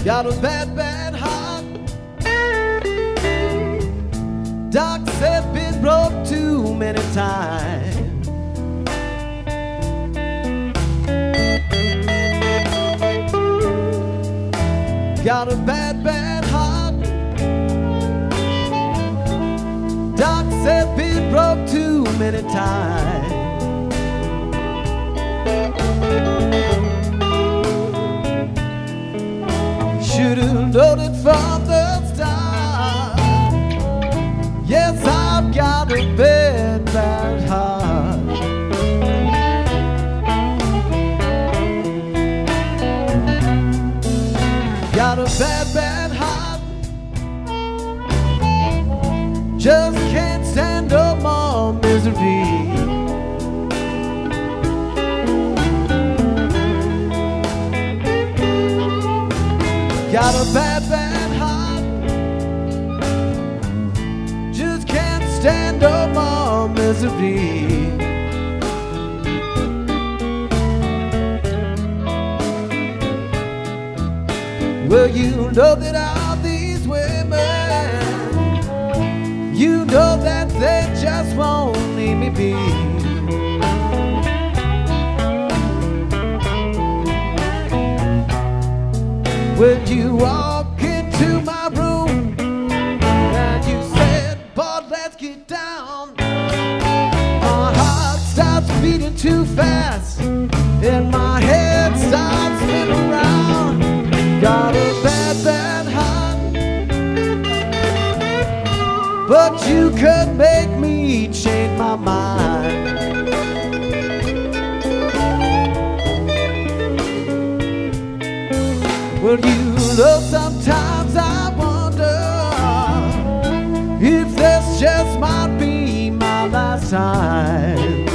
Got a bad, bad heart. Doc said been broke too many times. Got a bad, bad heart. Doc said been broke too many times. Should've known it from the start. Yes, I've got a bad, bad heart. Got a bad, bad heart. Just can't stand no more misery. Got a bad, bad heart. Just can't stand no more misery. Well, you know that all these women, you know that they just won't leave me be. When you walk into my room and you said, boy, let's get down, my heart starts beating too fast and my head starts spinning around. Got a bad, bad heart, but you could make me change my mind. Well, you know, sometimes I wonder if this just might be my last time.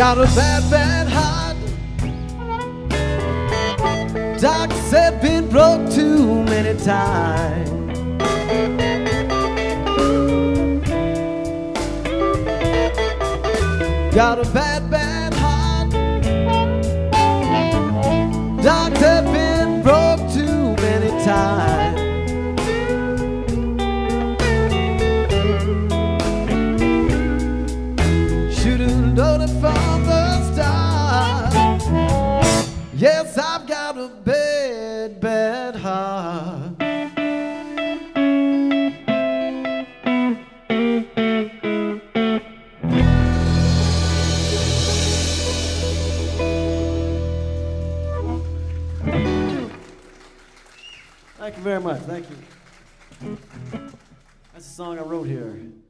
Got a bad, bad heart. Doctor said been broke too many times. Got a bad, bad heart. Doctor been broke too many times. Should've known it from the start. Yes, I've got a bad, bad heart. Thank you very much. Thank you. That's a song I wrote here.